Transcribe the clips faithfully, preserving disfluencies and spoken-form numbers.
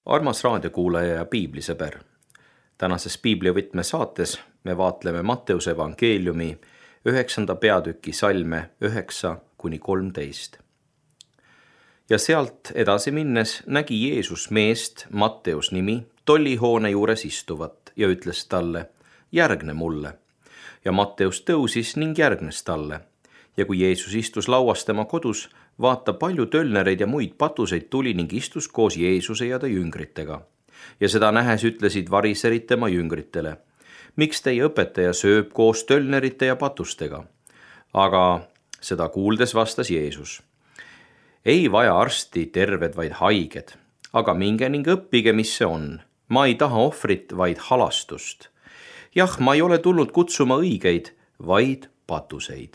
Armas raadiokuulaja ja piiblisõber. Tänases piibliavõtme saates me vaatleme Matteuse evangeeliumi üheksanda peatüki salme üheksa kuni kolmteist. Ja sealt edasi minnes nägi Jeesus meest, Matteus nimi, tollihoone juures istuvat ja ütles talle, järgne mulle. Ja Matteus tõusis ning järgnes talle. Ja kui Jeesus istus lauas tema kodus, vaata palju tölnereid ja muid patuseid tuli ning istus koos Jeesuse ja ta jüngritega. Ja seda nähes ütlesid variserid tema jüngritele, miks teie õpetaja sööb koos tölnerite ja patustega? Aga seda kuuldes vastas Jeesus, ei vaja arsti terved, vaid haiged, aga minge ning õppige, mis see on. Ma ei taha ohvrit, vaid halastust. Jah, ma ei ole tulnud kutsuma õigeid, vaid patuseid.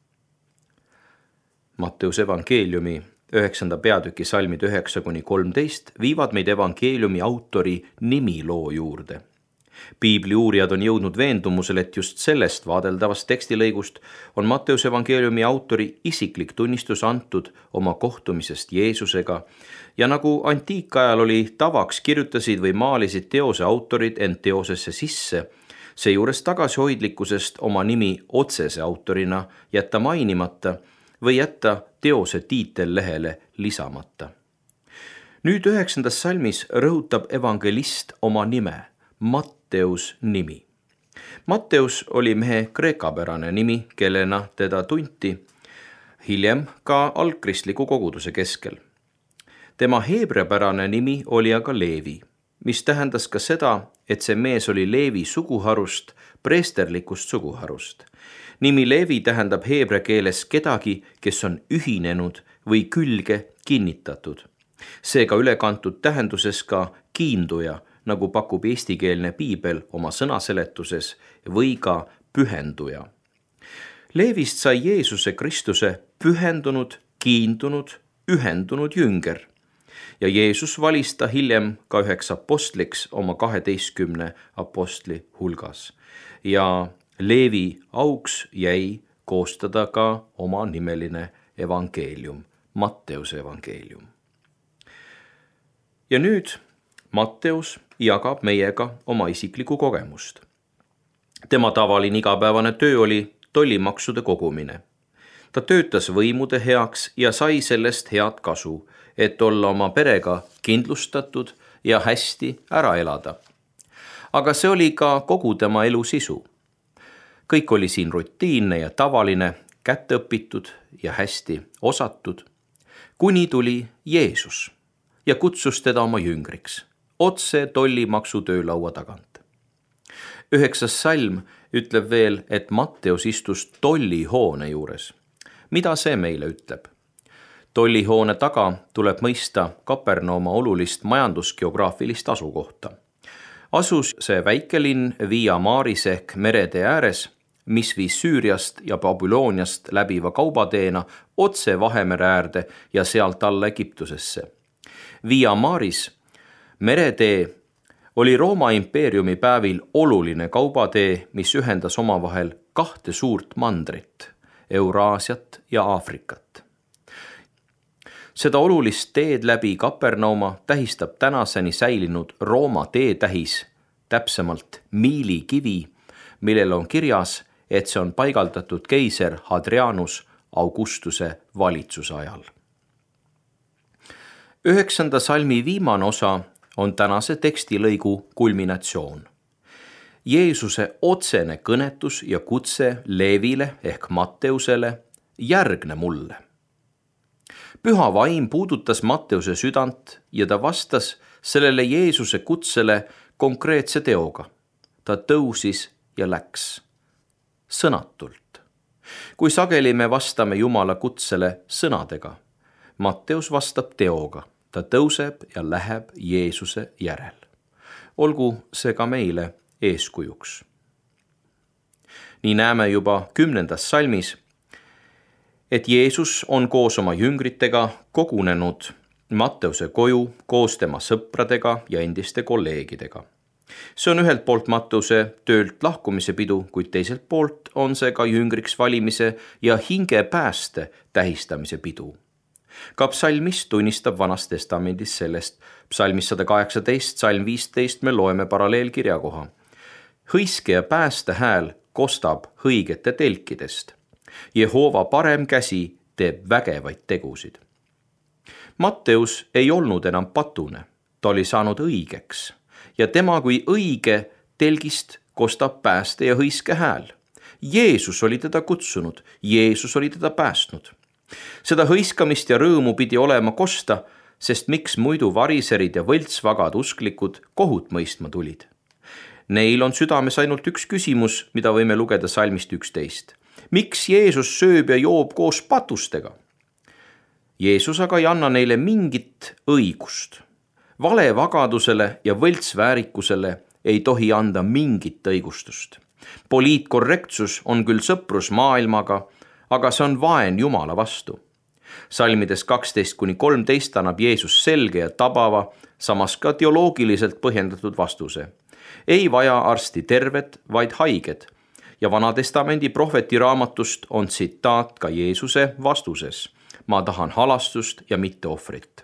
Matteuse evangeeliumi üheksanda peatüki salmid üheksa kuni kolmteist viivad meid evangeeliumi autori nimiloo juurde. Piibli uurijad on jõudnud veendumusel, et just sellest vaadeldavast tekstilõigust on Matteuse evangeeliumi autori isiklik tunnistus antud oma kohtumisest Jeesusega ja nagu antiikajal oli tavaks, kirjutasid või maalisid teose autorid end teosesse sisse, seejuures tagasihoidlikkusest oma nimi otsese autorina jätta mainimata või jätta teose tiitel lehele lisamata. Nüüd üheksandas salmis rõhutab evangelist oma nime, Matteus nimi. Matteus oli mehe kreekapärane nimi, kellena teda tunti hiljem ka algkristliku koguduse keskel. Tema heebreapärane nimi oli aga Leevi, mis tähendas ka seda, et see mees oli Leevi suguharust, preesterlikust suguharust. Nimi Leevi tähendab heebrea keeles kedagi, kes on ühinenud või külge kinnitatud. Seega ülekantud tähenduses ka kiinduja, nagu pakub eestikeelne piibel oma sõnaseletuses, või ka pühenduja. Leevist sai Jeesuse Kristuse pühendunud, kiindunud, ühendunud jünger. Ja Jeesus valis ta hiljem ka üheks apostliks oma kaheteistkümne apostli hulgas. Ja Leevi auks jäi koostada ka oma nimeline evangeelium, Matteuse evangeelium. Ja nüüd Matteus jagab meiega oma isiklikku kogemust. Tema tavaline igapäevane töö oli tollimaksude kogumine. Ta töötas võimude heaks ja sai sellest head kasu, et olla oma perega kindlustatud ja hästi ära elada. Aga see oli ka kogu tema elu sisu. Kõik oli siin rutiinne ja tavaline, kätte õpitud ja hästi osatud, kuni tuli Jeesus ja kutsus teda oma jüngriks, otse tollimaksu töölaua tagant. Üheksas salm ütleb veel, et Matteus istus tollihoone juures. Mida see meile ütleb? Tollihoone taga tuleb mõista Kapernauma olulist majandusgeograafilist asukohta. Asus see väikelinn Via Maris ehk meretee ääres, mis viis Süüriast ja Babülooniast läbiva kaubateena otse Vahemere äärde ja sealt alla Egiptusesse. Via Maris, meretee, oli Rooma impeeriumi päevil oluline kaubatee, mis ühendas omavahel kahte suurt mandrit, Euraasiat ja Aafrikat. Seda olulist teed läbi Kapernauma tähistab tänaseni säilinud Rooma teetähis, täpsemalt miilikivi, millel on kirjas, et see on paigaldatud keiser Hadrianus Augustuse valitsuse ajal. Üheksanda salmi viimane osa on tänase tekstilõigu kulminatsioon. Jeesuse otsene kõnetus ja kutse Leevile ehk Matteusele, järgne mulle. Püha vaim puudutas Matteuse südant ja ta vastas sellele Jeesuse kutsele konkreetse teoga. Ta tõusis ja läks. Sõnatult. Kui sageli me vastame Jumala kutsele sõnadega, Matteus vastab teoga. Ta tõuseb ja läheb Jeesuse järel. Olgu see ka meile eeskujuks. Nii näeme juba kümnendas salmis, et Jeesus on koos oma jüngritega kogunenud Matteuse koju koos tema sõpradega ja endiste kolleegidega. See on ühelt poolt Matteuse töölt lahkumise pidu, kuid teiselt poolt on see ka jüngriks valimise ja hinge pääste tähistamise pidu. ka psalmist tunnistab Vanas Testamendis sellest. Psalmis sada kaheksateist, salm viisteist me loeme paralleelkirja koha. Hõiske ja pääste hääl kostab hõigete telkidest. Jehova parem käsi teeb vägevaid tegusid. Matteus ei olnud enam patune, ta oli saanud õigeks ja tema kui õige telgist kostab pääste ja hõiske hääl. Jeesus oli teda kutsunud, Jeesus oli teda päästnud. Seda hõiskamist ja rõõmu pidi olema kosta, sest miks muidu variserid ja võltsvagad usklikud kohut mõistma tulid. Neil on südames ainult üks küsimus, mida võime lugeda salmist üksteist. Miks Jeesus sööb ja joob koos patustega? Jeesus aga ei anna neile mingit õigust. Valevagadusele ja võltsväärikusele ei tohi anda mingit õigustust. Poliitkorrektsus on küll sõprus maailmaga, aga see on vaen Jumala vastu. Salmides kaksteist kuni kolmteist annab Jeesus selge ja tabava, samas ka teoloogiliselt põhjendatud vastuse. Ei vaja arsti tervet, vaid haiged. Ja Vana Testamendi prohveti raamatust on tsitaat ka Jeesuse vastuses. Ma tahan halastust ja mitte ohvrit.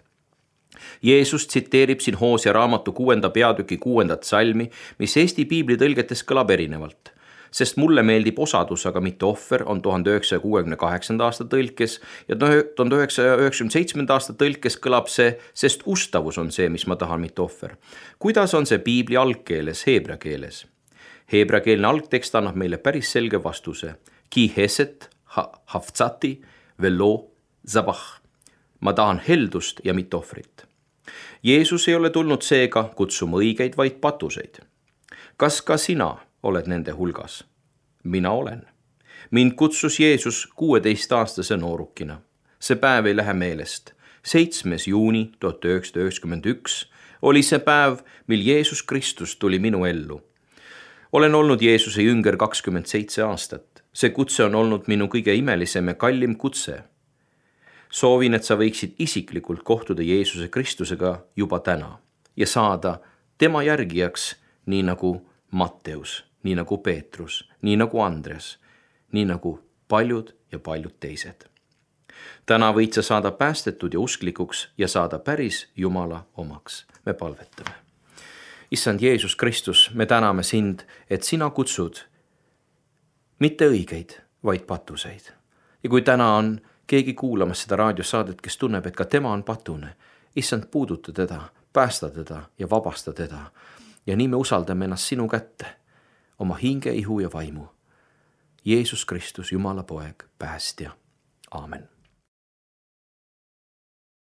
Jeesus tsiteerib siin Hoosea raamatu kuuenda peatüki kuuendat salmi, mis Eesti piibli tõlgetes kõlab erinevalt. Sest mulle meeldib osadus, aga mitte ohver on tuhande üheksasaja kuuekümne kaheksanda aasta tõlkes ja tuhande üheksasaja üheksakümne seitsmenda aasta tõlkes kõlab see, sest ustavus on see, mis ma tahan, mitte ohver. Kuidas on see piibli algkeeles, heebra keeles? Heebrakeelne algtekst annab meile päris selge vastuse. Ki heset, haftsati, velo, zabah. Ma tahan heldust ja mitte ohvrit. Jeesus ei ole tulnud seega kutsuma õigeid, vaid patuseid. Kas ka sina oled nende hulgas? Mina olen. Mind kutsus Jeesus kuueteistaastase noorukina. See päev ei lähe meelest. seitsmes juuni tuhat üheksasada üheksakümmend üks oli see päev, mil Jeesus Kristus tuli minu ellu. Olen olnud Jeesuse jünger kakskümmend seitse aastat. See kutse on olnud minu kõige imelisem ja kallim kutse. Soovin, et sa võiksid isiklikult kohtuda Jeesuse Kristusega juba täna ja saada tema järgijaks, nii nagu Matteus, nii nagu Peetrus, nii nagu Andres, nii nagu paljud ja paljud teised. Täna võid sa saada päästetud ja usklikuks ja saada päris Jumala omaks. Me palvetame. Issand Jeesus Kristus, me täname sind, et sina kutsud mitte õigeid, vaid patuseid. Ja kui täna on keegi kuulamas seda raadiosaadet, kes tunneb, et ka tema on patune, issand, puuduta teda, päästa teda ja vabasta teda. Ja nii me usaldame ennast sinu kätte, oma hinge, ihu ja vaimu. Jeesus Kristus, Jumala poeg, päästja. Aamen.